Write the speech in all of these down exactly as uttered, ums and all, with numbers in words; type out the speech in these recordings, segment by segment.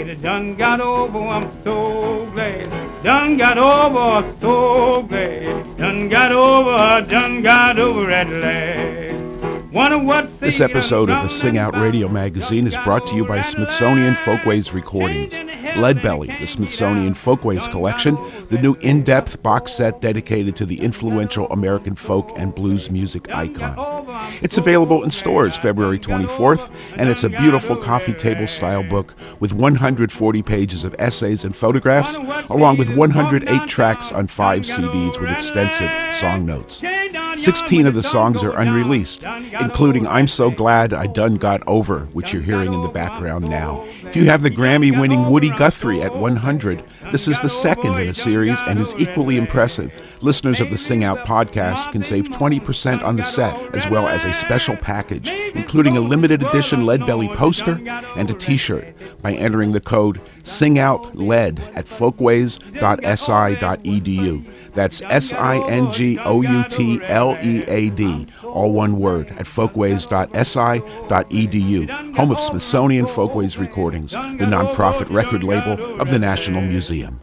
glad, done got over, I'm so glad. Done got over, so glad. Done got over, done got over at last. This episode of the Sing Out Radio Magazine is brought to you by Smithsonian Folkways Recordings. Leadbelly, the Smithsonian Folkways Collection, the new in-depth box set dedicated to the influential American folk and blues music icon. It's available in stores February twenty-fourth, and it's a beautiful coffee table style book with one hundred forty pages of essays and photographs, along with one hundred eight tracks on five C Ds with extensive song notes. sixteen of the songs are unreleased, including I'm So Glad I Done Got Over, which you're hearing in the background now. If you have the Grammy-winning Woody Guthrie at one hundred, this is the second in a series and is equally impressive. Listeners of the Sing Out podcast can save twenty percent on the set, as well as a special package, including a limited edition Leadbelly poster and a t-shirt, by entering the code SINGOUTLEAD at folkways dot s i dot e d u. That's S I N G O U T L E A D, all one word, at folkways dot s i dot e d u, home of Smithsonian Folkways Recordings, the nonprofit record label of the National Museum.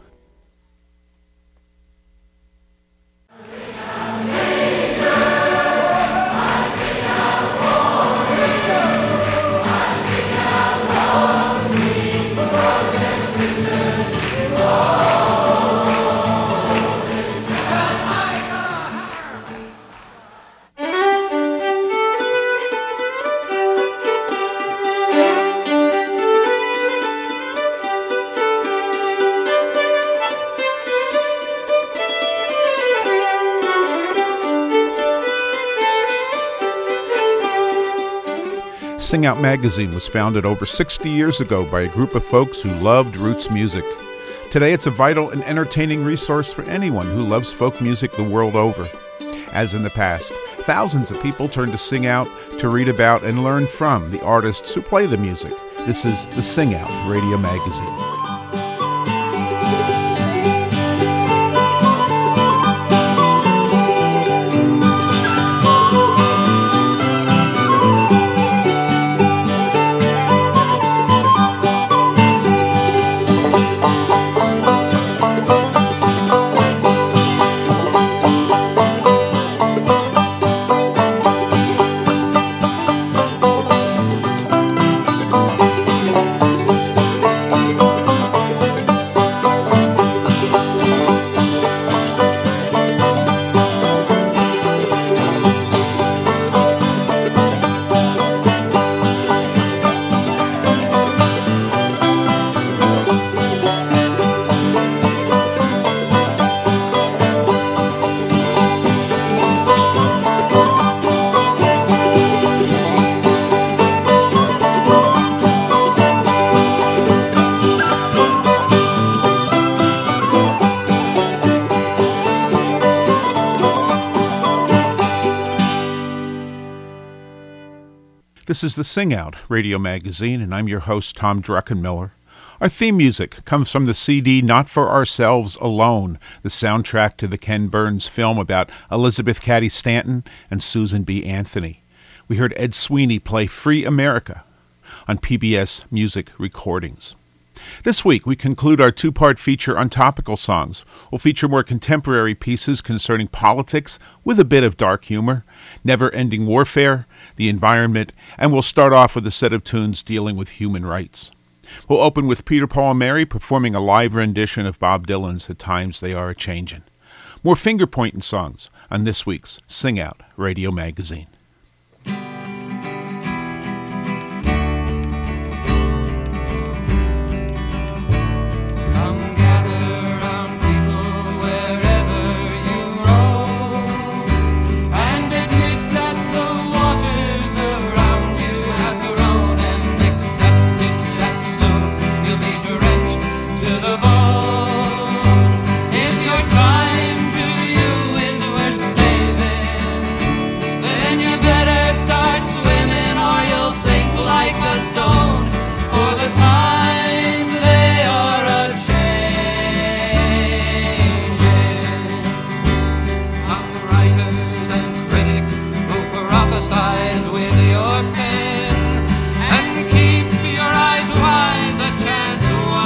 Sing Out Magazine was founded over sixty years ago by a group of folks who loved roots music. Today it's a vital and entertaining resource for anyone who loves folk music the world over. As in the past, thousands of people turn to Sing Out to read about and learn from the artists who play the music. This is the Sing Out Radio Magazine. This is the Sing Out Radio Magazine, and I'm your host, Tom Druckenmiller. Our theme music comes from the C D Not For Ourselves Alone, the soundtrack to the Ken Burns film about Elizabeth Cady Stanton and Susan B. Anthony. We heard Ed Sweeney play Free America on P B S Music Recordings. This week, we conclude our two-part feature on topical songs. We'll feature more contemporary pieces concerning politics with a bit of dark humor, never-ending warfare, the environment, and we'll start off with a set of tunes dealing with human rights. We'll open with Peter, Paul, and Mary performing a live rendition of Bob Dylan's The Times They Are A-Changin'. More finger-pointing songs on this week's Sing Out Radio Magazine. With your pen and keep your eyes wide, the chance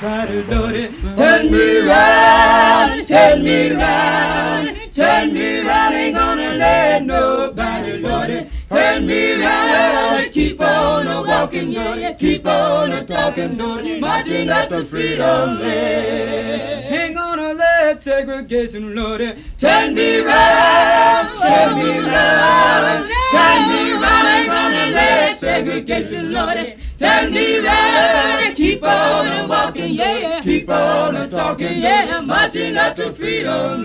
nobody, Lordy. Turn me round, turn me round, turn me round, ain't gonna let nobody, Lordy. Turn me round, keep on a walking, yeah, keep on a talking, Lordy, marching up to freedom land. Ain't gonna let segregation, Lordy. Turn me round, turn me round, turn me round, ain't gonna let segregation, Lordy. Turn me round and keep on a walking, yeah, keep on a talking, yeah, marching up to freedom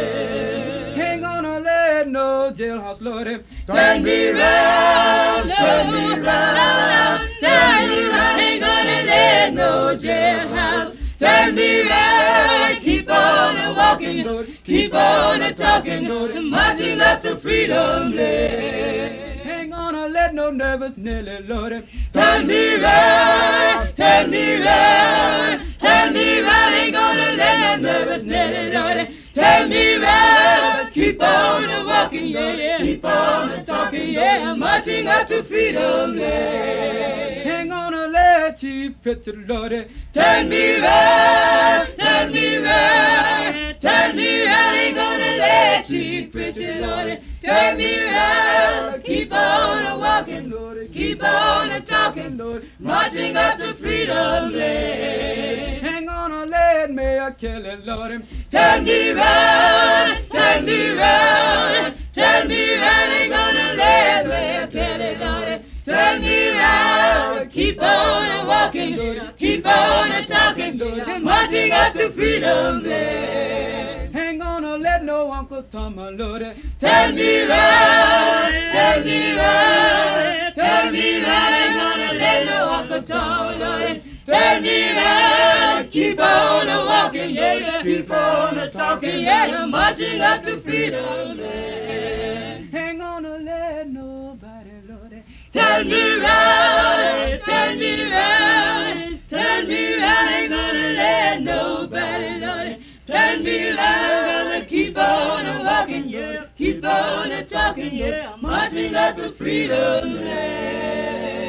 land. Ain't gonna let no jailhouse, Lordy. Turn me round, turn me round, turn me round, ain't gonna let no jailhouse. Turn me round, keep on a walking, keep on a talking, marching up to freedom land. Ain't gonna let no nervous Nelly, Lordy. Turn me round, turn me round, turn me round, ain't gonna let no nervous Nelly, Lordy. Turn me round, keep on a walking, yeah, keep on a talking, yeah, marching up to freedom land. Ain't gonna let Chief Pritchard, Lordy. Turn me round, turn me round, turn me round, ain't gonna let Chief Pritchard, Lordy. Turn me round, keep on a walking, Lord, keep on a talking, Lord, marching up to freedom land. Ain't gonna let Mayor Kelly, Lord, turn me round, turn me round, turn me round, ain't gonna let Mayor Kelly, Lord, turn me round, keep on a walking, Lord, keep on a talking, Lord, marching up to freedom land. Ain't gonna let no Uncle Tom, Lord, turn me round, turn me round, turn me round, ain't gonna let no Uncle Tom, Lord, turn me round, keep on a walking, yeah, keep on a talking, yeah, marching up to freedom land. Ain't gonna let nobody, Lord, turn me round, turn me round, turn me round, ain't gonna let nobody, Lord, turn me round, gonna keep on a walking, yeah, keep on a talking, yeah, marching up to freedom land.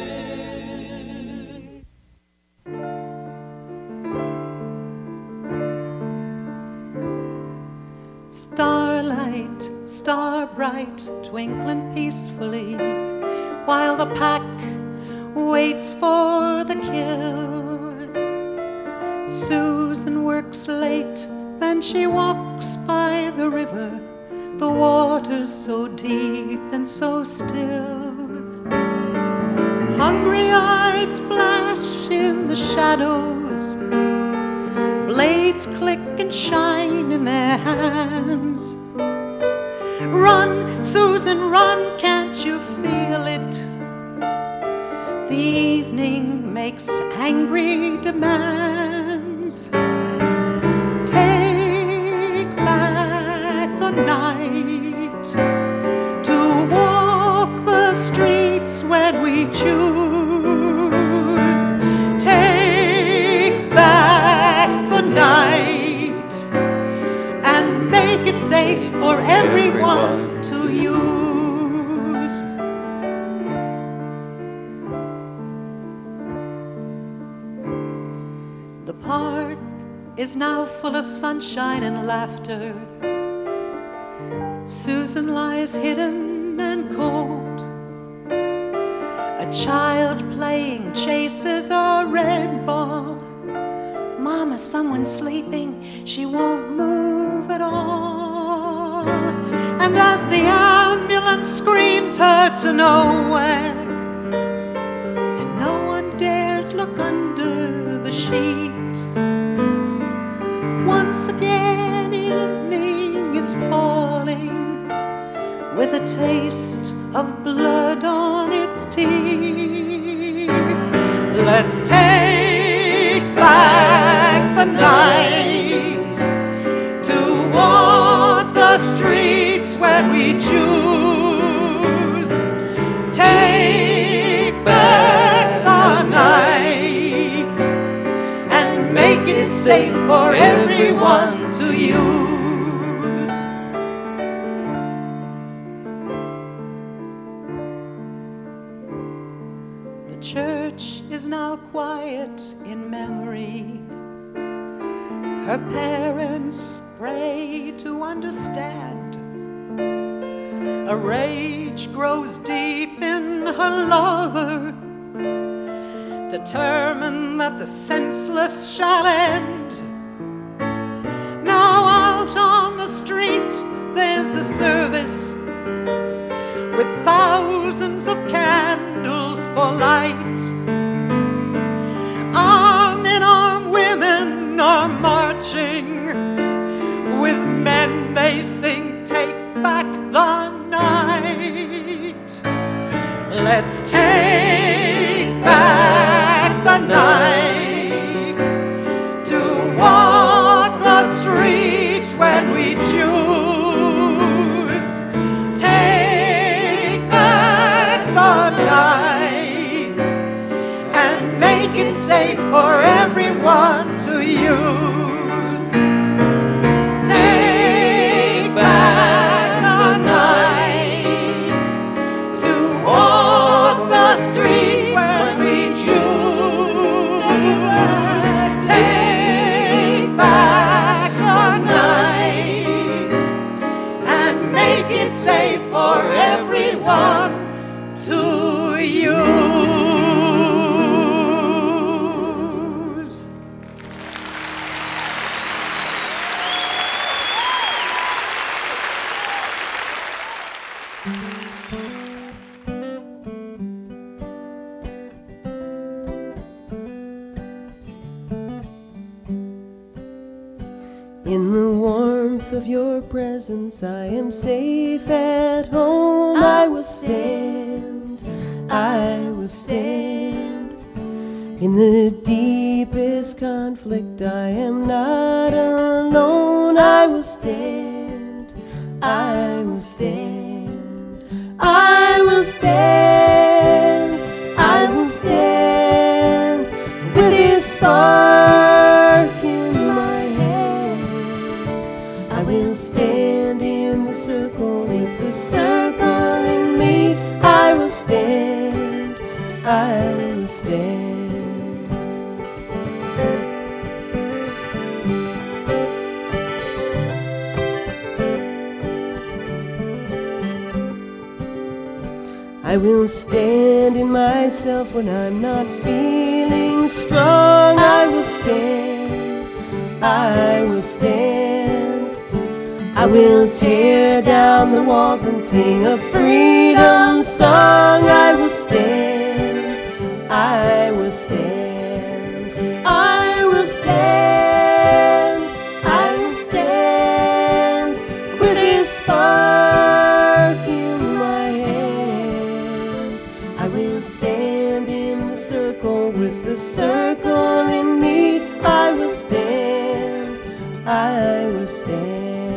Starlight, star bright, twinkling peacefully, while the pack waits for the kill. Susan works late, then she walks by the river, the water's so deep and so still. Hungry eyes flash in the shadows, blades click and shine in their hands. Run, Susan, run, can't you feel it? The evening makes angry demands. Take back the night to walk the streets when we choose. Take back the night and make it safe for everyone to use. The park is now full of sunshine and laughter. Susan lies hidden and cold. A child playing chases a red ball. Mama, someone's sleeping, she won't move at all. And as the ambulance screams her to nowhere, and no one dares look under the sheet, once again evening is falling, with a taste of blood on its teeth. Let's take back the night to walk the streets when we choose. Take back the night and make it safe for everyone to use. The church is now quiet in memory. Her parents pray to understand. A rage grows deep in her lover, determined that the senseless shall end. Now out on the street there's a service with thousands of candles for light. Arm in arm women are marching, with men they sing, take back the night. Let's take back the night, to walk the streets when we choose. Take back the night and make it safe for everyone to use. Take back the night, to walk the streets when we choose. Take back the night and make it safe for everyone to use. In the warmth of your presence, I am safe at home. I will stand, I will stand. In the deepest conflict, I am not alone. I will stand, I will stand. I will stand, I will stand. With this spark in my hand, I will stand in the circle with the circle in me. I will stand, I will stand. I will stand in myself when I'm not feeling strong. I will stand, I will stand. I will tear down the walls and sing a freedom song. I will stand, I will stand. I will stand, I will stand. With this spark in my hand, I will stand in the circle with the circle in me. I will stand, I will stand.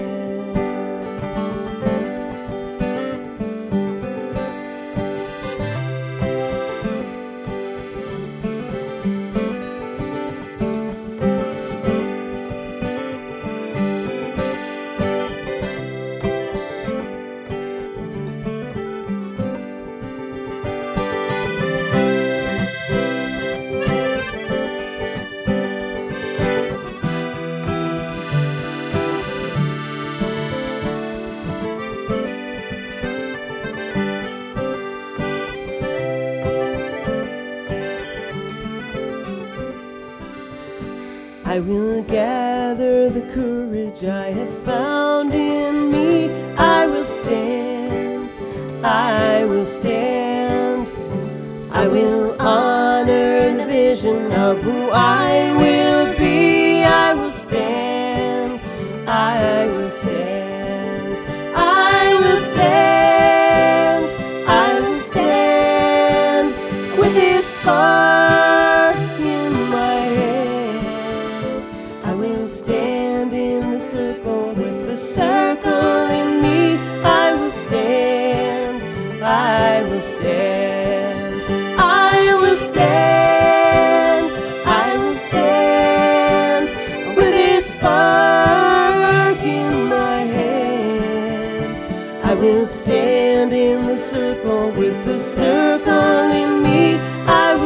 I will gather the courage I have found in me. I will stand, I will stand. I will honor the vision of who I will be. I will stand, I will stand. I will stand, I will stand. With this spark in my hand, I will stand in the circle with the circle in me. I will stand, I will stand. I will stand, I will stand. With this spark in my hand, I will stand in the circle with the circle in me. I will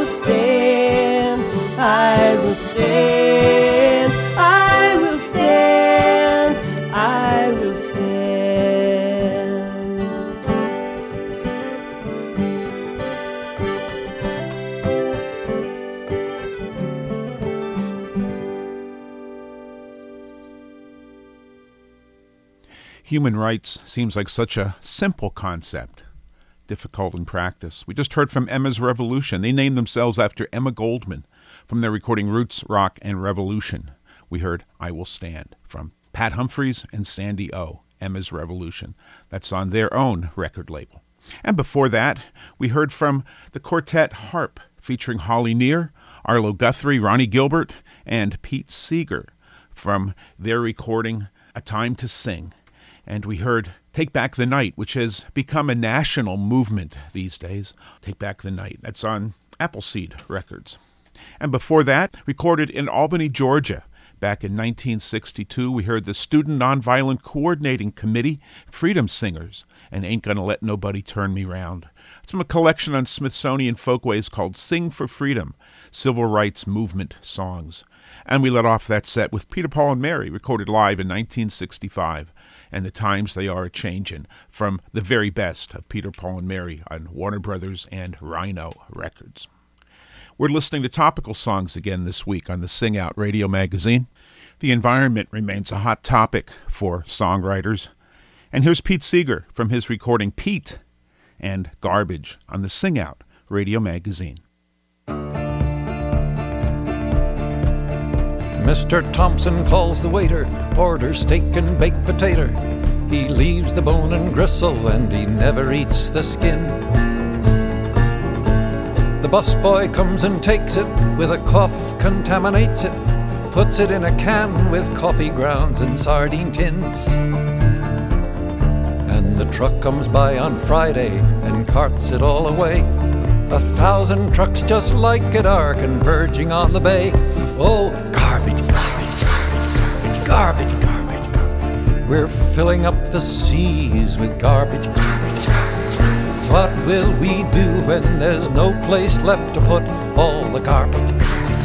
stand, I will stand, I will stand. Human rights seems like such a simple concept, difficult in practice. We just heard from Emma's Revolution. They named themselves after Emma Goldman from their recording Roots, Rock, and Revolution. We heard I Will Stand from Pat Humphries and Sandy O, Emma's Revolution. That's on their own record label. And before that, we heard from the quartet Harp, featuring Holly Near, Arlo Guthrie, Ronnie Gilbert, and Pete Seeger from their recording A Time to Sing. And we heard Take Back the Night, which has become a national movement these days. Take Back the Night. That's on Appleseed Records. And before that, recorded in Albany, Georgia, back in nineteen sixty-two, we heard the Student Nonviolent Coordinating Committee, Freedom Singers, and Ain't Gonna Let Nobody Turn Me Round. It's from a collection on Smithsonian Folkways called Sing for Freedom, Civil Rights Movement Songs. And we let off that set with Peter, Paul, and Mary, recorded live in nineteen sixty-five. And the times they are a-changin', from the very best of Peter, Paul, and Mary on Warner Brothers and Rhino Records. We're listening to topical songs again this week on the Sing Out Radio Magazine. The environment remains a hot topic for songwriters. And here's Pete Seeger from his recording Pete and Garbage on the Sing Out Radio Magazine. Mister Thompson calls the waiter, orders steak and baked potato. He leaves the bone and gristle and he never eats the skin. The busboy comes and takes it, with a cough contaminates it, puts it in a can with coffee grounds and sardine tins. And the truck comes by on Friday and carts it all away. A thousand trucks just like it are converging on the bay. Oh, garbage, garbage, garbage, garbage, garbage, garbage. We're filling up the seas with garbage, garbage, garbage. What will we do when there's no place left to put all the garbage, garbage,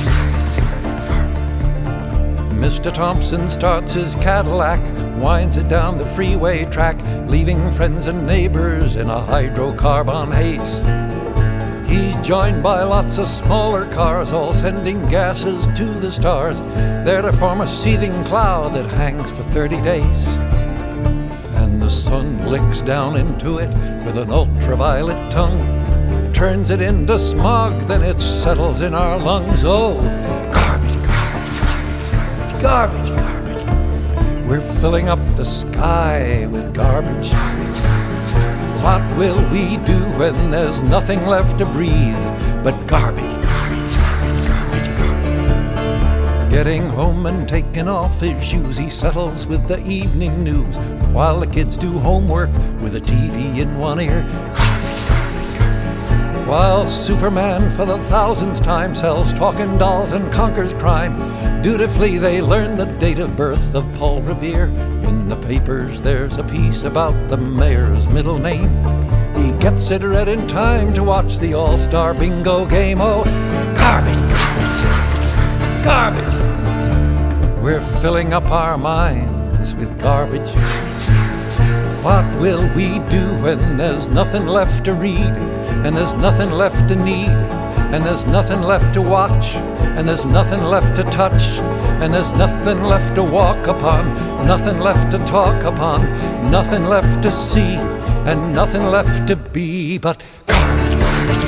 garbage? Mister Thompson starts his Cadillac, winds it down the freeway track, leaving friends and neighbors in a hydrocarbon haze. He's joined by lots of smaller cars, all sending gases to the stars. They're to form a seething cloud that hangs for thirty days. And the sun licks down into it with an ultraviolet tongue, turns it into smog, then it settles in our lungs. Oh, garbage, garbage, garbage, garbage, garbage, garbage. We're filling up the sky with garbage. What will we do when there's nothing left to breathe but garbage, garbage, garbage, garbage, garbage? Getting home and taking off his shoes, he settles with the evening news, while the kids do homework with a T V in one ear. Garbage, garbage, garbage. While Superman for the thousandth time sells talking dolls and conquers crime, dutifully they learn the date of birth of Paul Revere. In the papers there's a piece about the mayor's middle name. He gets it read in time to watch the All-Star Bingo game. Oh, garbage, garbage, garbage, garbage. We're filling up our minds with garbage. What will we do when there's nothing left to read, and there's nothing left to need, and there's nothing left to watch, and there's nothing left to touch, and there's nothing left to walk upon, nothing left to talk upon, nothing left to see, and nothing left to be but garbage, garbage,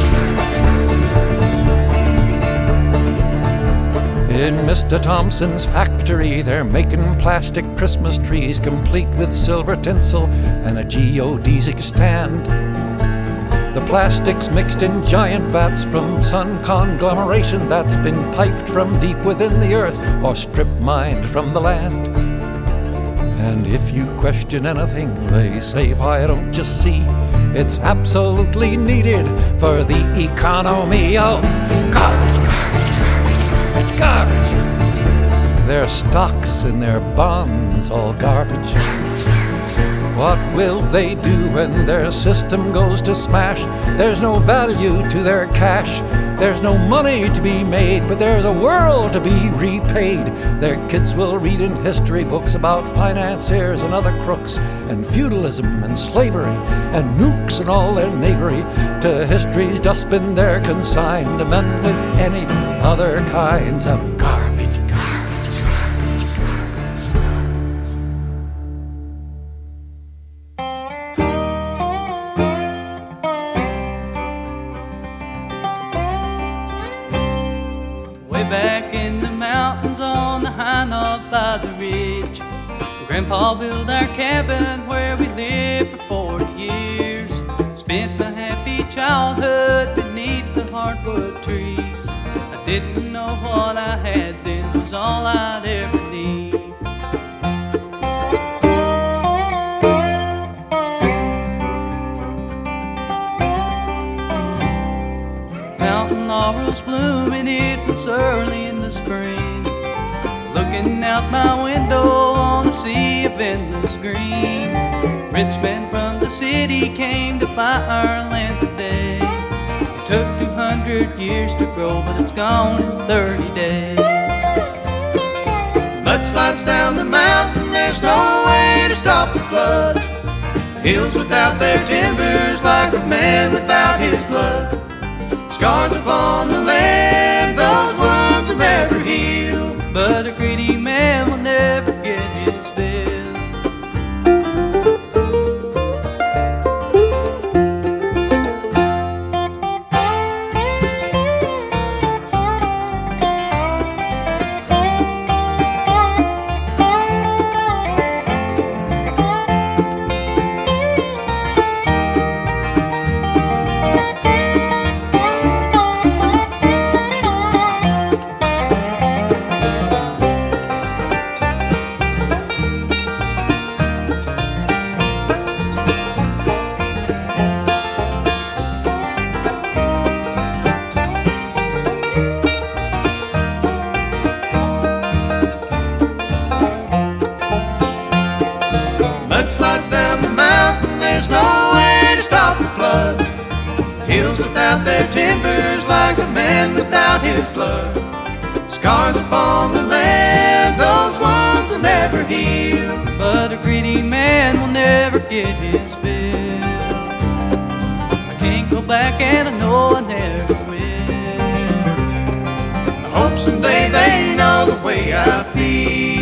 garbage. In Mister Thompson's factory, they're making plastic Christmas trees, complete with silver tinsel and a geodesic stand. The plastic's mixed in giant vats from sun conglomeration that's been piped from deep within the earth or strip mined from the land. And if you question anything, they say, why don't you see? It's absolutely needed for the economy. Oh, garbage, garbage, garbage, garbage. Their stocks and their bonds, all garbage. What will they do when their system goes to smash? There's no value to their cash. There's no money to be made, but there's a world to be repaid. Their kids will read in history books about financiers and other crooks, and feudalism and slavery, and nukes and all their knavery. To history's dustbin they're consigned, to men with any other kinds of garbage, garbage, garbage, garbage. Way back in the mountains on the high knob by the ridge, Grandpa built our cabin where we lived for forty years. Spent my happy childhood beneath the hardwood trees. I didn't know what I had then was all I'd ever need. Mountain laurels blooming, it was early in the spring. Looking out my window on a sea of endless green. Rich men from the city came to buy our land today. It took two hundred years to grow, but it's gone in thirty days. Mudslides down the mountain, there's no way to stop the flood. The hills without their timbers, like a man without his blood. Scars upon the land, those wounds will never heal, but a greedy man will never get his fill. Mudslides down the mountain, there's no way to stop the flood. Hills without their timbers, like a man without his blood. Scars upon the land, those wounds will never heal, but a greedy man will never get his fill. I can't go back and I know I never will. I hope someday they know the way I feel.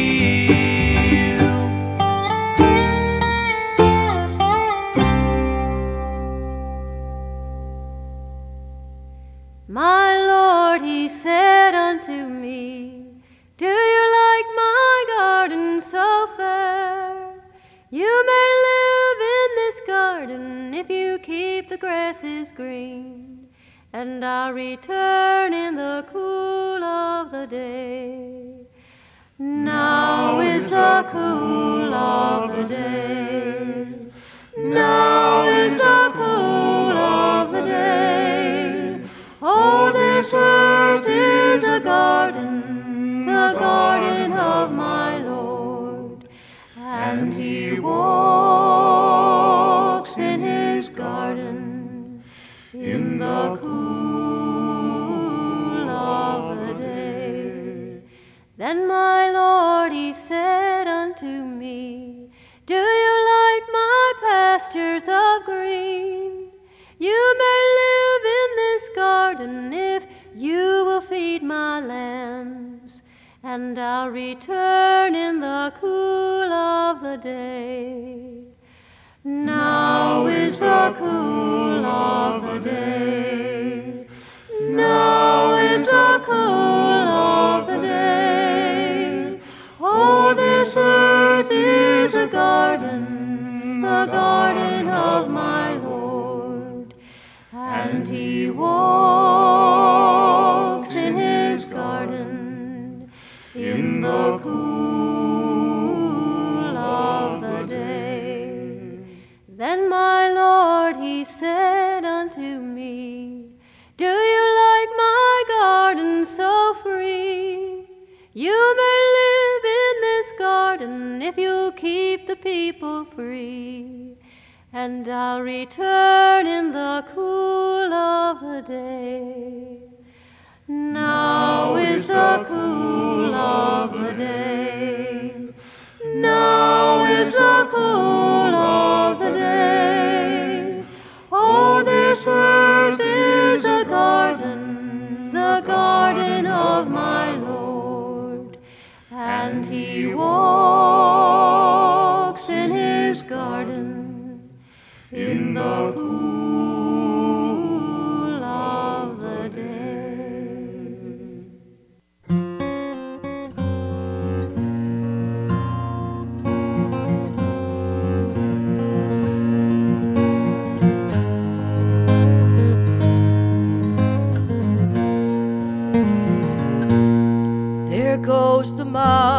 My Lord, he said unto me, do you like my garden so fair? You may live in this garden if you keep the grasses green, and I'll return in the cool of the day. Now is the cool of the day. Now is the cool of the day. Oh, this earth is a garden, the garden of my Lord, and he walks in his garden in the cool of the day. Then my Lord, he said unto me, do you like my pastures of green? You may live in this garden if you will feed my lambs, and I'll return in the cool of the day. Now is the cool of the day. Now is the cool of the day. Oh, this earth is a garden, the garden of my Lord, and he walks in his garden in the cool of the day. Then my Lord, he said unto me, do you like my garden so free? You may live in this garden if you keep keep the people free. And I'll return in the cool of the day. Now is the cool of the day. Now is the cool of the day. Oh, this earth is a garden, the garden of my Lord. And he walks in his garden in the cool of the day. There goes the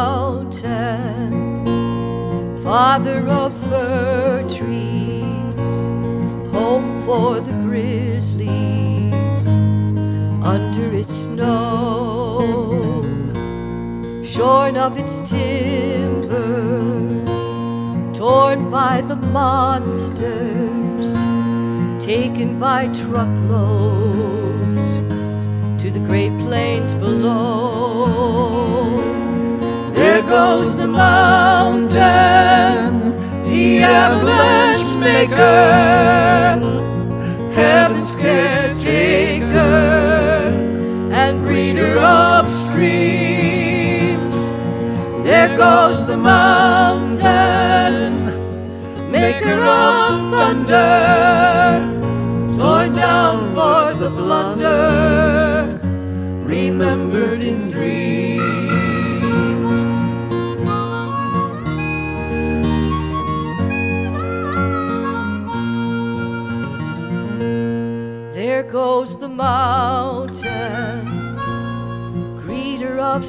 mountain, father of fir trees, home for the grizzlies under its snow, shorn of its timber, torn by the monsters, taken by truckloads to the great plains below. There goes the mountain, the avalanche maker, heaven's caretaker, and breeder of streams. There goes the mountain, maker of thunder, torn down for the blunder, remembered in dreams. There goes the mountain, greeter of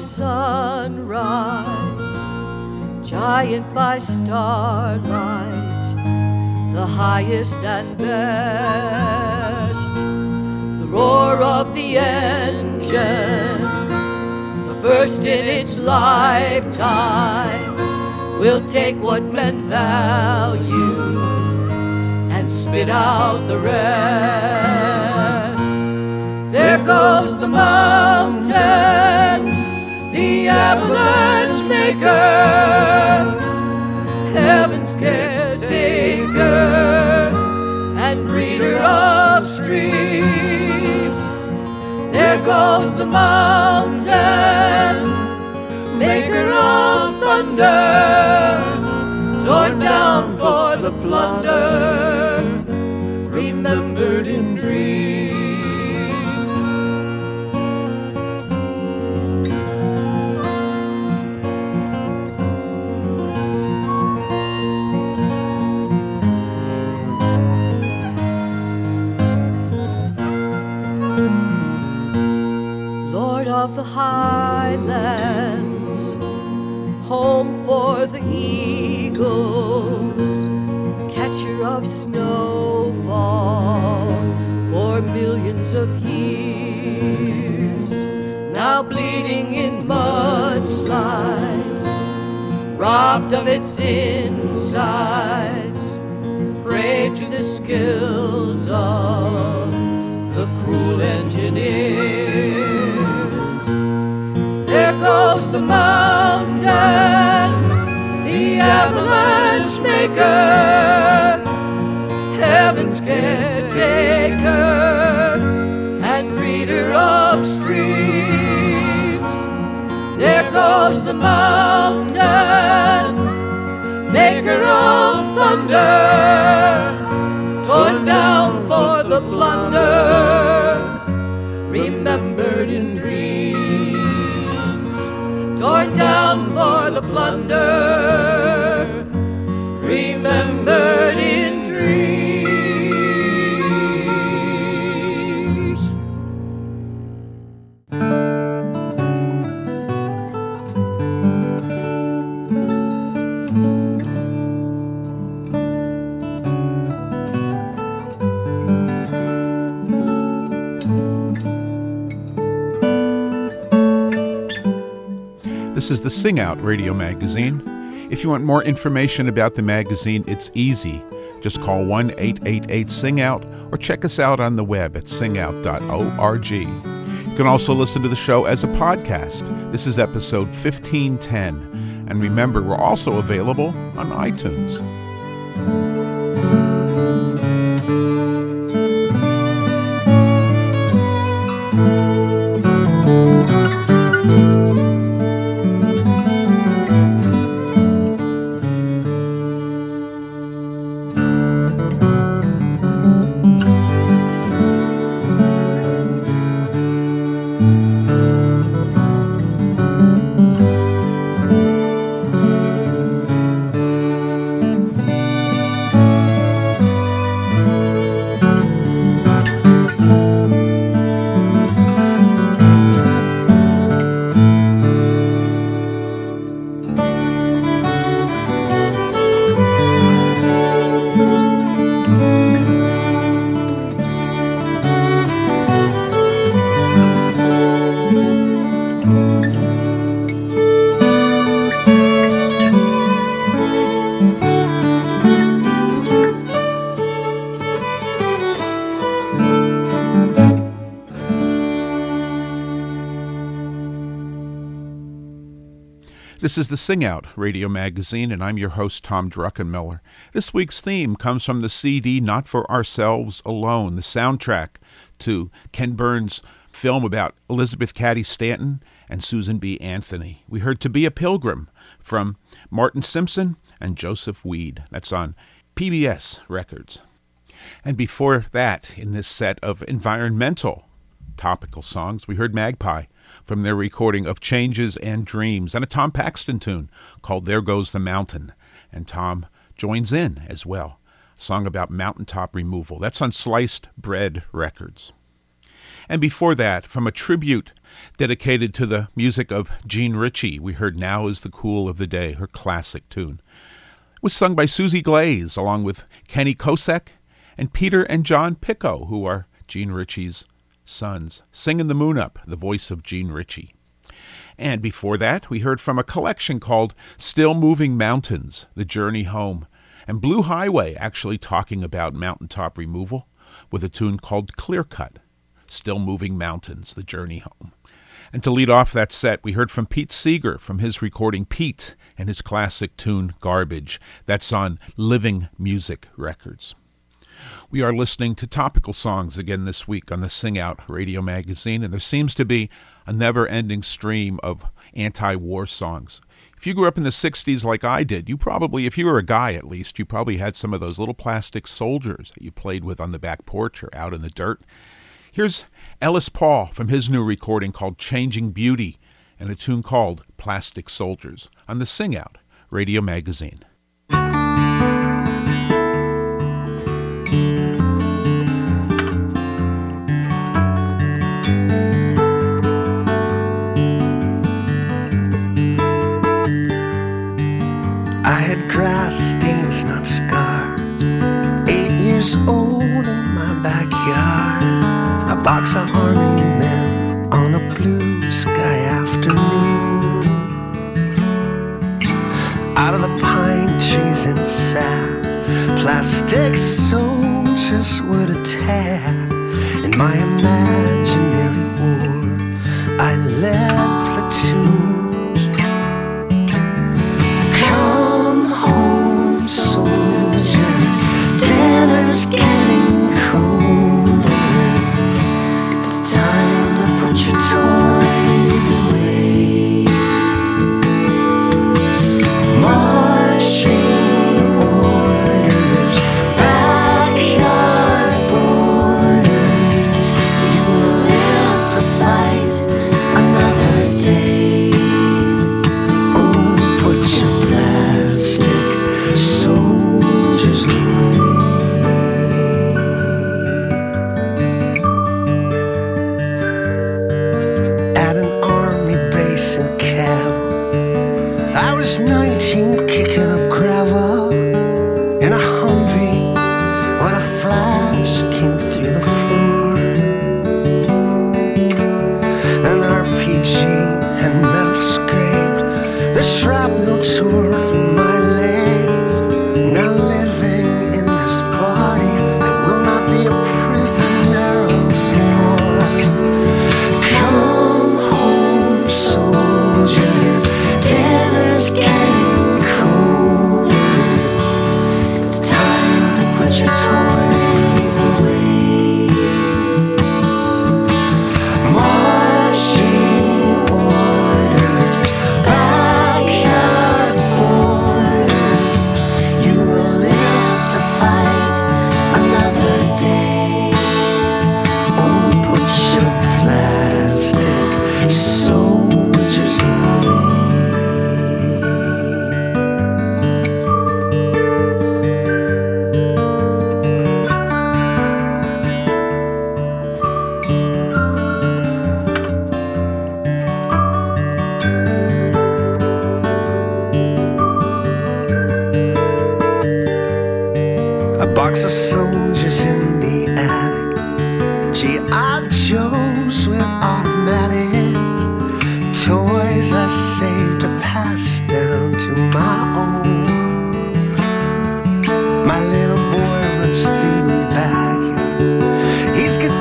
sunrise, giant by starlight, the highest and best. The roar of the engine, the first in its lifetime, will take what men value and spit out the rest. There goes the mountain, the avalanche maker, heaven's caretaker, and breeder of streams. There goes the mountain, maker of thunder, torn down for the plunder, remembered in dreams. Lord of the highlands, home for the eagles, catcher of snowfall for millions of years, now bleeding in mudslides, robbed of its insides, prey to the skills of the cruel engineers. There goes the mountain, the avalanche maker, heaven's caretaker, and breeder of streams. There goes the mountain, maker of thunder, torn down for the blunder, remembered in dreams. Torn down for the plunder, remembered in dreams. This is the Sing Out radio magazine. If you want more information about the magazine, it's easy. Just call one eight eight eight sing out or check us out on the web at sing out dot org. You can also listen to the show as a podcast. This is episode fifteen ten. And remember, we're also available on iTunes. This is the Sing Out Radio Magazine, and I'm your host, Tom Druckenmiller. This week's theme comes from the C D Not For Ourselves Alone, the soundtrack to Ken Burns' film about Elizabeth Cady Stanton and Susan B. Anthony. We heard To Be a Pilgrim from Martin Simpson and Joseph Weed. That's on P B S Records. And before that, in this set of environmental topical songs, we heard Magpie from their recording of Changes and Dreams, and a Tom Paxton tune called There Goes the Mountain. And Tom joins in as well. A song about mountaintop removal. That's on Sliced Bread Records. And before that, from a tribute dedicated to the music of Jean Ritchie, we heard Now Is the Cool of the Day, her classic tune. It was sung by Susie Glaze, along with Kenny Kosek and Peter and John Picco, who are Jean Ritchie's sons, Singing the Moon Up, the voice of Jean Ritchie. And before that, we heard from a collection called Still Moving Mountains, The Journey Home, and Blue Highway actually talking about mountaintop removal with a tune called Clear Cut, Still Moving Mountains, The Journey Home. And to lead off that set, we heard from Pete Seeger from his recording Pete and his classic tune Garbage. That's on Living Music Records. We are listening to topical songs again this week on the Sing Out Radio Magazine, and there seems to be a never-ending stream of anti-war songs. If you grew up in the sixties like I did, you probably, if you were a guy at least, you probably had some of those little plastic soldiers that you played with on the back porch or out in the dirt. Here's Ellis Paul from his new recording called Changing Beauty and a tune called Plastic Soldiers on the Sing Out Radio Magazine. I had grass stains, not scars. Eight years old in my backyard. A box of army men on a blue sky afternoon. Out of the pine trees and sap, plastic soldiers would attack. In my imaginary war, I led platoons. Soldier, dinner's getting colder. It's time to put your toys away. Marching orders, backyard borders. You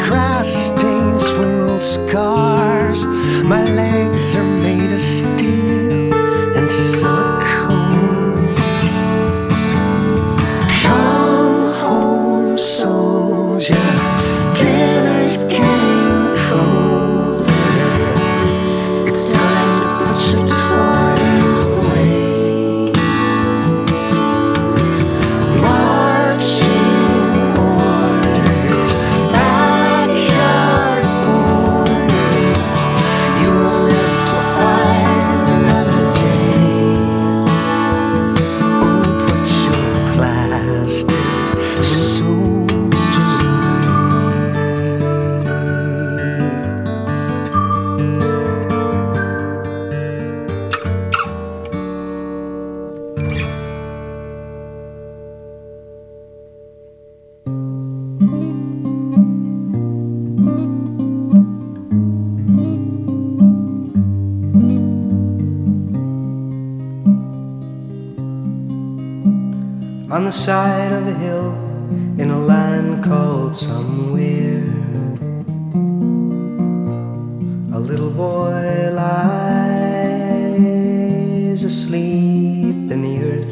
grass stains for old scars. My legs are made of steel and silicone. Come home, soldier, dinner's getting colder. It's time to put your toys away. Marching orders, backyard borders. You will live to fight another day. Oh, put your plastic soldiers on the side of a hill in a land called somewhere. A little boy lies asleep in the earth,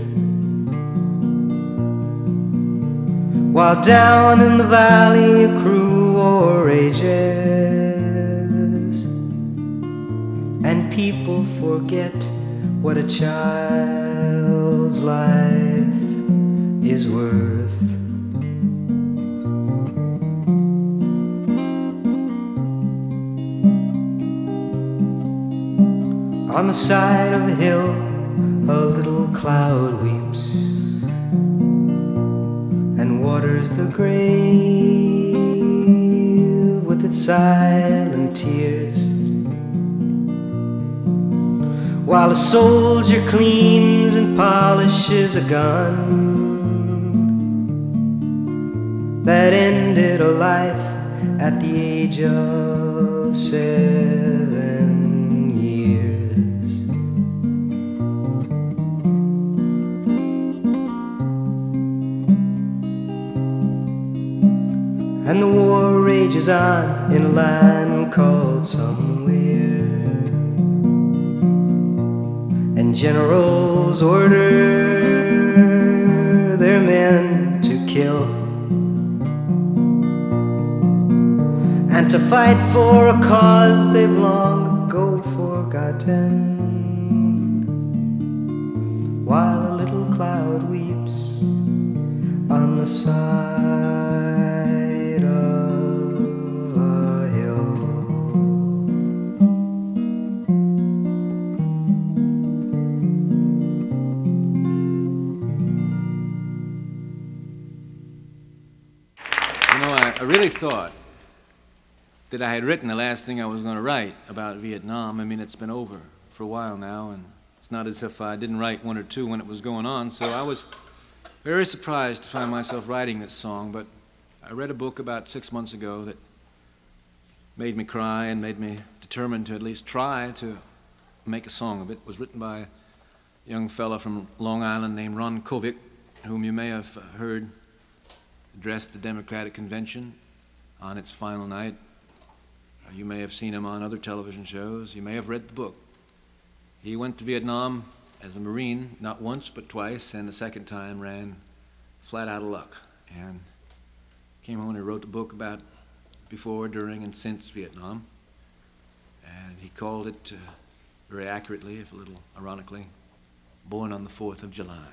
while down in the valley a crew war rages, and people forget what a child's life is worth. On the side of a hill, a little cloud weeps and waters the grave with its silent tears, while a soldier cleans and polishes a gun that ended a life at the age of seven years. And the war rages on in a land called somewhere, and generals order their men to kill and to fight for a cause they've long ago forgotten, while a little cloud weeps on the side of a hill. You know, I, I really thought that I had written the last thing I was going to write about Vietnam. I mean, it's been over for a while now, and it's not as if I didn't write one or two when it was going on. So I was very surprised to find myself writing this song, but I read a book about six months ago that made me cry and made me determined to at least try to make a song of it. It was written by a young fella from Long Island named Ron Kovic, whom you may have heard address the Democratic Convention on its final night. You may have seen him on other television shows. You may have read the book. He went to Vietnam as a Marine, not once but twice, and the second time ran flat out of luck. And came home and wrote the book about before, during, and since Vietnam. And he called it, uh, very accurately, if a little ironically, Born on the fourth of July.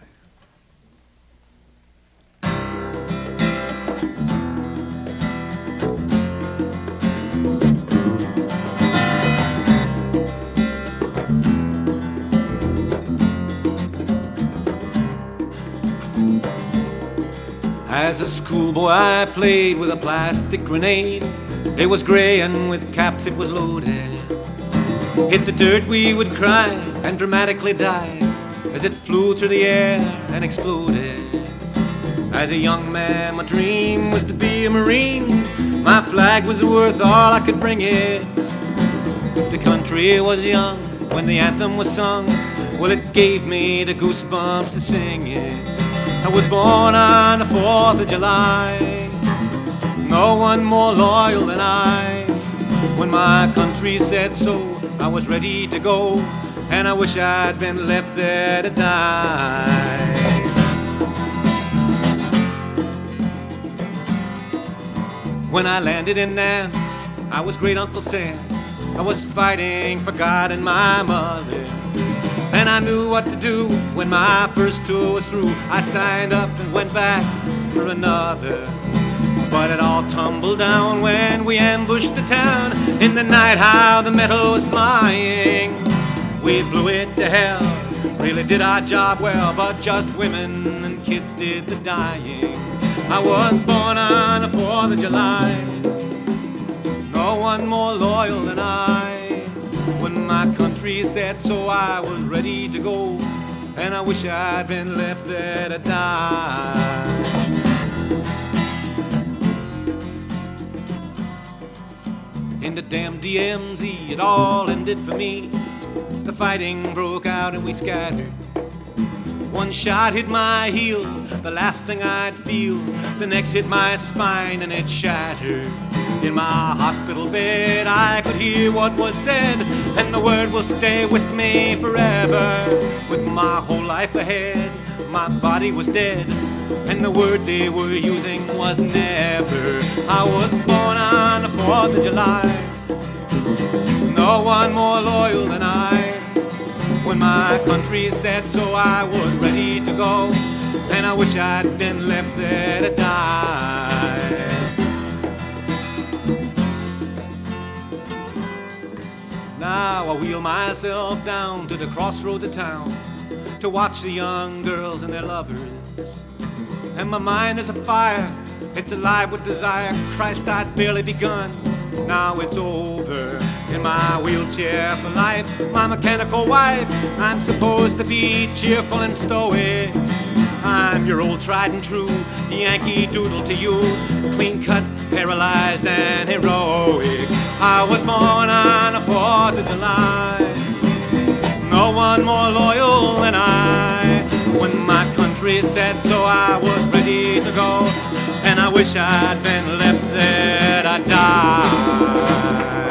As a schoolboy I played with a plastic grenade. It was gray and with caps it was loaded. Hit the dirt we would cry and dramatically die as it flew through the air and exploded. As a young man my dream was to be a Marine. My flag was worth all I could bring it. The country was young when the anthem was sung. Well, it gave me the goosebumps to sing it. I was born on the fourth of July. no one more loyal than I. When my country said so, I was ready to go, and I wish I'd been left there to die. When I landed in Nam, I was Great Uncle Sam. I was fighting for God and my mother, and I knew what to do when my first tour was through. I signed up and went back for another, but it all tumbled down when we ambushed the town. In the night, how the metal was flying, we blew it to hell, really did our job well, but just women and kids did the dying. I was born on the fourth of July, no one more loyal than I. When my country said so, I was ready to go, and I wish I'd been left there to die. In the damn D M Z, it all ended for me. The fighting broke out and we scattered. One shot hit my heel, the last thing I'd feel. The next hit my spine and it shattered. In my hospital bed I could hear what was said, and the word will stay with me forever. With my whole life ahead, my body was dead, and the word they were using was never. I was born on the fourth of July, no one more loyal than I. When my country said so, I was ready to go, and I wish I'd been left there to die. Now I wheel myself down to the crossroads of town to watch the young girls and their lovers, and my mind is afire, it's alive with desire. Christ, I'd barely begun, now it's over. In my wheelchair for life, my mechanical wife, I'm supposed to be cheerful and stoic. I'm your old tried and true Yankee Doodle to you, clean cut, paralyzed and heroic. I was born on the fourth of July, no one more loyal than I. When my country said so, I was ready to go, and I wish I'd been left there to die.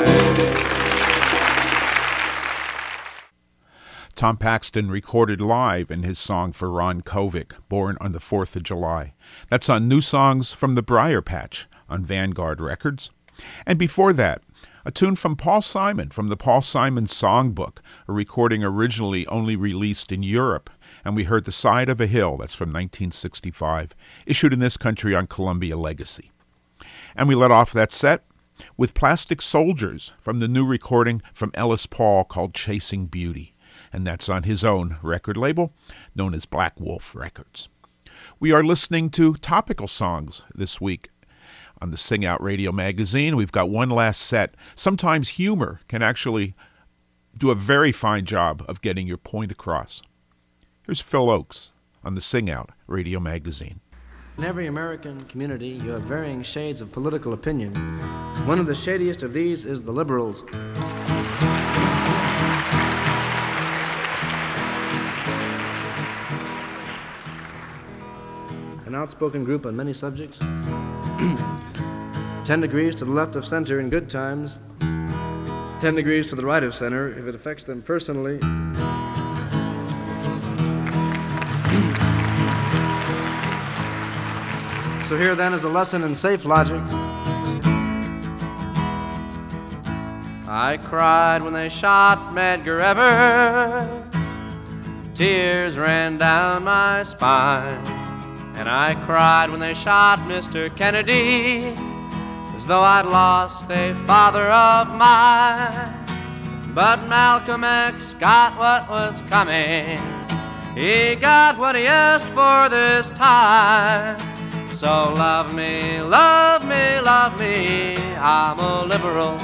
Tom Paxton recorded live in his song for Ron Kovic, Born on the fourth of July. That's on New Songs from the Briar Patch on Vanguard Records. And before that, a tune from Paul Simon from the Paul Simon Songbook, a recording originally only released in Europe. And we heard The Side of a Hill, that's from nineteen sixty-five, issued in this country on Columbia Legacy. And we let off that set with Plastic Soldiers from the new recording from Ellis Paul called Chasing Beauty. And that's on his own record label, known as Black Wolf Records. We are listening to topical songs this week on the Sing Out Radio magazine. We've got one last set. Sometimes humor can actually do a very fine job of getting your point across. Here's Phil Oakes on the Sing Out Radio magazine. In every American community, you have varying shades of political opinion. One of the shadiest of these is the liberals. An outspoken group on many subjects. Ten degrees to the left of center in good times. Ten degrees to the right of center if it affects them personally. So here then is a lesson in safe logic. I cried when they shot Medgar Evers. Tears ran down my spine. And I cried when they shot Mister Kennedy, as though I'd lost a father of mine. But Malcolm X got what was coming. He got what he asked for this time. So love me, love me, love me, I'm a liberal.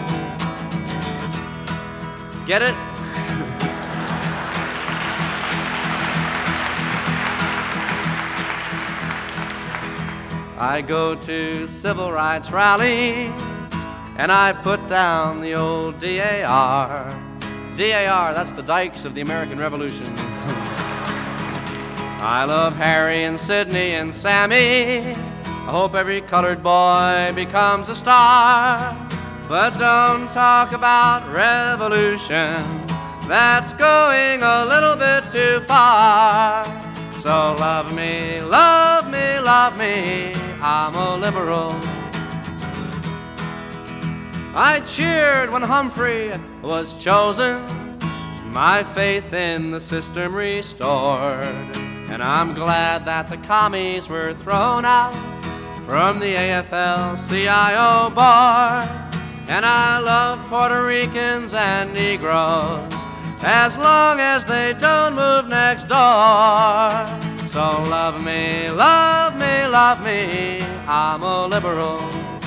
Get it? I go to civil rights rallies and I put down the old D A R. D A R, that's the dykes of the American Revolution. I love Harry and Sidney and Sammy, I hope every colored boy becomes a star. But don't talk about revolution. That's going a little bit too far. So love me, love me, love me, I'm a liberal. I cheered when Humphrey was chosen, my faith in the system restored. And I'm glad that the commies were thrown out from the A F L C I O board. And I love Puerto Ricans and Negroes, as long as they don't move next door. So love me, love me, love me, I'm a liberal.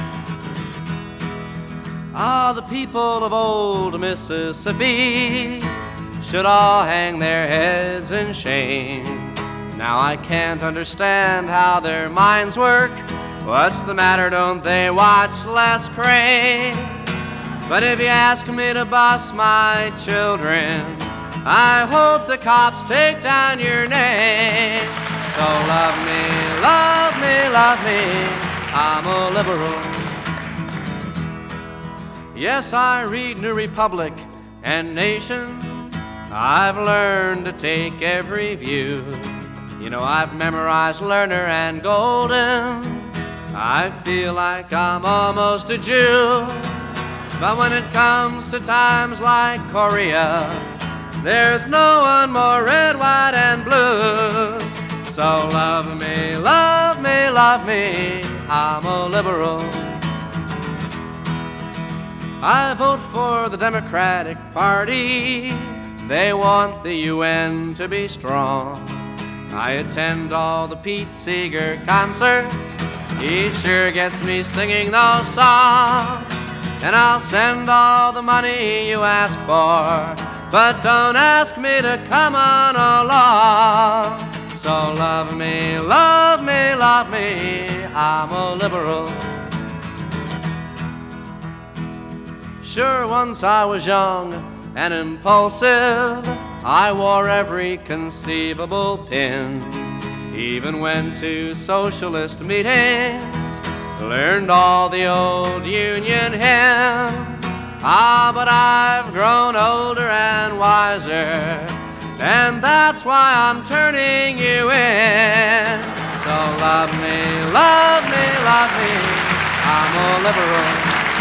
Ah, the people of old Mississippi should all hang their heads in shame. Now I can't understand how their minds work. What's the matter, don't they watch Les Crane? But if you ask me to bus my children, I hope the cops take down your name. So love me, love me, love me, I'm a liberal. Yes, I read New Republic and Nation. I've learned to take every view. You know, I've memorized Lerner and Golden. I feel like I'm almost a Jew. But when it comes to times like Korea, there's no one more red, white, and blue. So love me, love me, love me, I'm a liberal. I vote for the Democratic Party. They want the U N to be strong. I attend all the Pete Seeger concerts. He sure gets me singing those songs. And I'll send all the money you ask for, but don't ask me to come on along. So love me, love me, love me, I'm a liberal. Sure, once I was young and impulsive, I wore every conceivable pin. Even went to socialist meetings, learned all the old Union hymns. Ah, but I've grown older and wiser, and that's why I'm turning you in. So love me, love me, love me, I'm a liberal.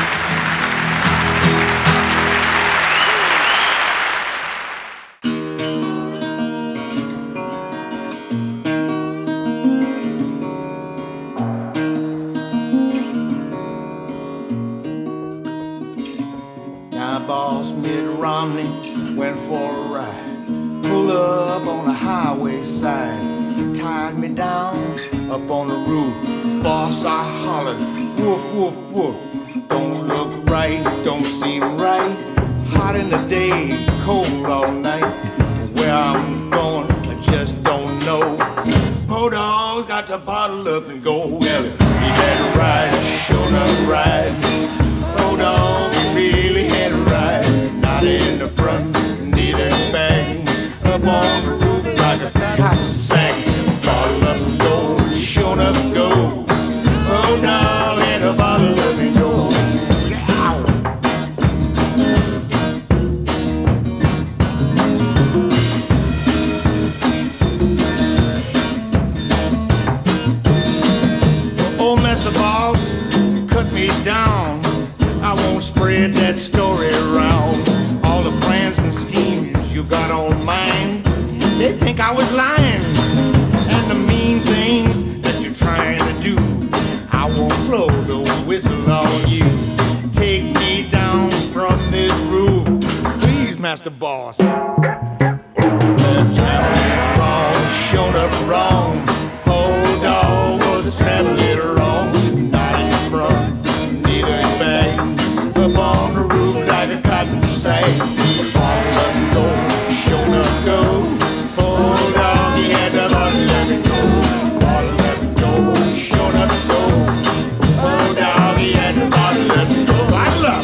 Boss Mitt Romney went for a ride, pulled up on the highway side, tied me down up on the roof. Boss, I hollered, woof, woof, woof. Don't look right, don't seem right. Hot in the day, cold all night. Where I'm going, I just don't know. Po Dog's got to bottle up and go. Well, he had a ride, sure enough ride. Po Dog, he really had a ride. Not in the front, neither back. Up on the roof like a cotton sack. Bottle up and go, sure enough go. Po Dog had a bottle up and go. Old Mister Boss cut me down. I won't spread that story around. All the plans and schemes you got on mine, they think I was lying. And the mean things that you're trying to do, I won't blow the whistle on you. Take me down from this roof, please, Master Boss. Traveling wrong, shown up wrong. Po Dog was traveling wrong. Not in the front, neither in back. Up on the roof like a cotton sack. Bottle up and go, shown up go. Po Dog, he had to bottle up and go. Bottle up and go, shown up and go. Po Dog, he had to bottle up and go. Bottle up.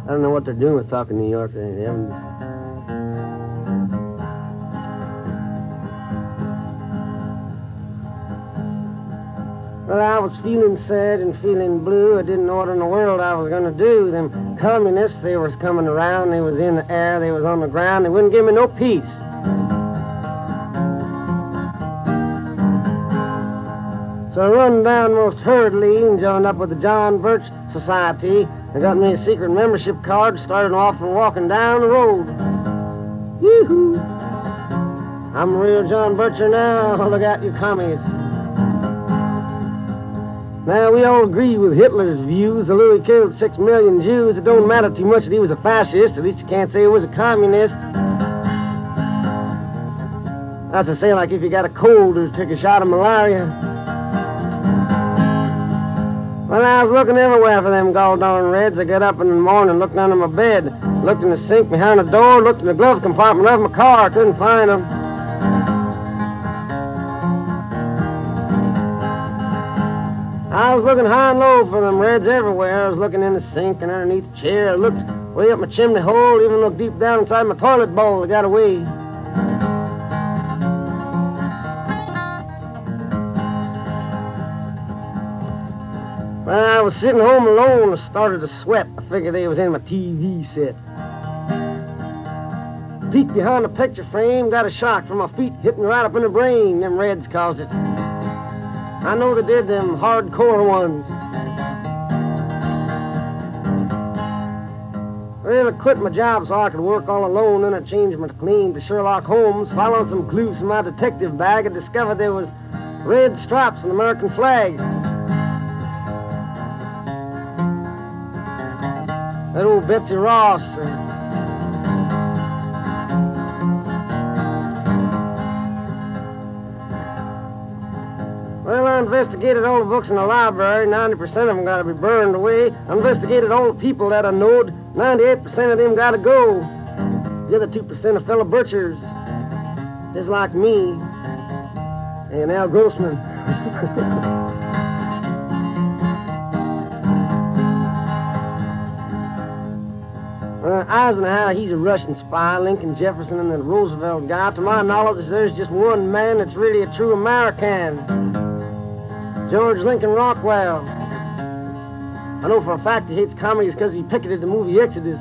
I don't know what they're doing with talking New York. They haven't... Well, I was feeling sad and feeling blue. I didn't know what in the world I was going to do. Them communists, they was coming around. They was in the air. They was on the ground. They wouldn't give me no peace. So I run down most hurriedly and joined up with the John Birch Society. I got me a secret membership card, started off and walking down the road. Yoo-hoo! I'm a real John Bircher now. Look out, you commies. Now, we all agree with Hitler's views. Although he killed six million Jews, it don't matter too much that he was a fascist. At least you can't say he was a communist. That's to say, like if you got a cold or took a shot of malaria. Well, I was looking everywhere for them gall-darn Reds. I got up in the morning, looked under my bed, looked in the sink behind the door, looked in the glove compartment of my car. I couldn't find them. I was looking high and low for them Reds everywhere. I was looking in the sink and underneath the chair. I looked way up my chimney hole, even looked deep down inside my toilet bowl. They got away. When I was sitting home alone, I started to sweat. I figured they was in my T V set. Peeked behind the picture frame, got a shock from my feet hitting right up in the brain. Them Reds caused it. I know they did, them hardcore ones. Well, I quit my job so I could work all alone. Then I changed my name to Sherlock Holmes. Following some clues from my detective bag, I discovered there was red stripes on the American flag. That old Betsy Ross. Uh, well, I investigated all the books in the library. ninety percent of them got to be burned away. I investigated all the people that I knowed. ninety-eight percent of them got to go. The other two percent are fellow butchers, just like me and Al Grossman. Uh, Eisenhower, he's a Russian spy. Lincoln, Jefferson, and the Roosevelt guy. To my knowledge, there's just one man that's really a true American. George Lincoln Rockwell. I know for a fact he hates commies because he picketed the movie Exodus.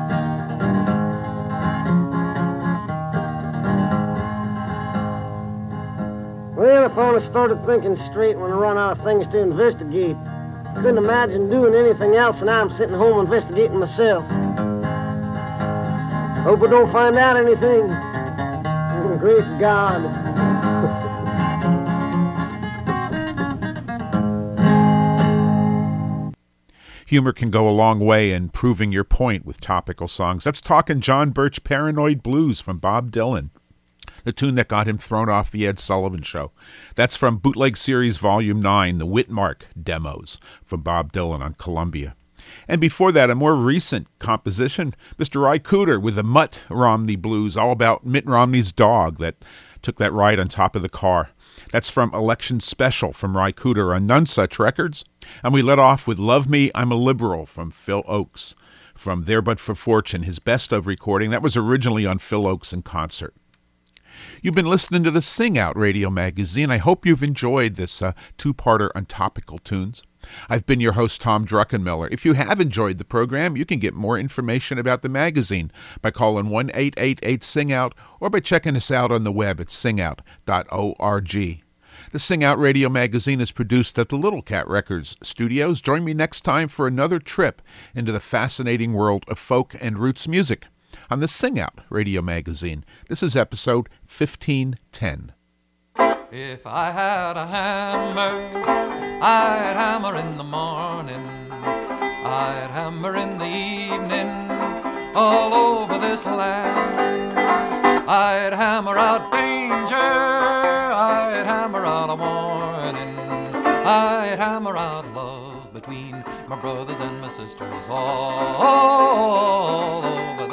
Well, I finally started thinking straight when I run out of things to investigate. Couldn't imagine doing anything else, and now I'm sitting home investigating myself. Hope I don't find out anything. Oh, great God. Humor can go a long way in proving your point with topical songs. That's Talkin' John Birch Paranoid Blues from Bob Dylan, the tune that got him thrown off the Ed Sullivan Show. That's from Bootleg Series Volume nine, the Whitmark Demos from Bob Dylan on Columbia. And before that, a more recent composition, Mister Ry Cooder with the Mutt Romney Blues, all about Mitt Romney's dog that took that ride on top of the car. That's from Election Special from Ry Cooder on None Such Records. And we let off with Love Me, I'm a Liberal from Phil Ochs, from There But For Fortune, his best of recording. That was originally on Phil Ochs in concert. You've been listening to the Sing Out Radio Magazine. I hope you've enjoyed this uh, two-parter on topical tunes. I've been your host, Tom Druckenmiller. If you have enjoyed the program, you can get more information about the magazine by calling one eight eight eight sing out or by checking us out on the web at sing out dot org. The Sing Out Radio Magazine is produced at the Little Cat Records studios. Join me next time for another trip into the fascinating world of folk and roots music on the Sing Out Radio Magazine. This is episode fifteen ten. If I had a hammer, I'd hammer in the morning, I'd hammer in the evening, all over this land. I'd hammer out danger, I'd hammer out a warning, I'd hammer out love between my brothers and my sisters, all over